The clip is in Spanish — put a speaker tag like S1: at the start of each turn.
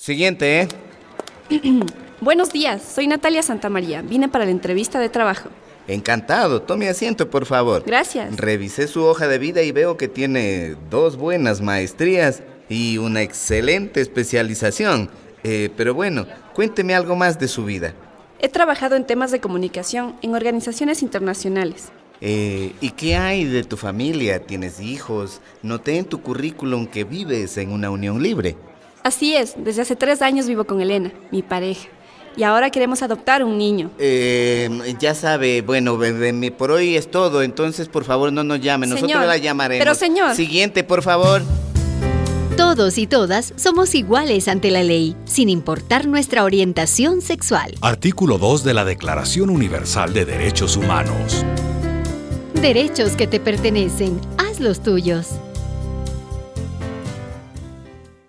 S1: Siguiente, ¿eh?
S2: Buenos días, soy Natalia Santamaría. Vine para la entrevista de trabajo.
S1: Encantado. Tome asiento, por favor.
S2: Gracias.
S1: Revisé su hoja de vida y veo que tiene 2 buenas maestrías y una excelente especialización. Pero bueno, cuénteme algo más de su vida.
S2: He trabajado en temas de comunicación en organizaciones internacionales.
S1: ¿Y qué hay de tu familia? ¿Tienes hijos? Noté en tu currículum que vives en una unión libre.
S2: Así es, desde hace 3 años vivo con Elena, mi pareja. Y ahora queremos adoptar un niño.
S1: Ya sabe, bueno, por hoy es todo, entonces por favor no nos llame, nosotros
S2: Señor,
S1: la llamaremos.
S2: pero señor.
S1: Siguiente, por favor.
S3: Todos y todas somos iguales ante la ley, sin importar nuestra orientación sexual.
S4: Artículo 2 de la Declaración Universal de Derechos Humanos.
S3: Derechos que te pertenecen, haz los tuyos.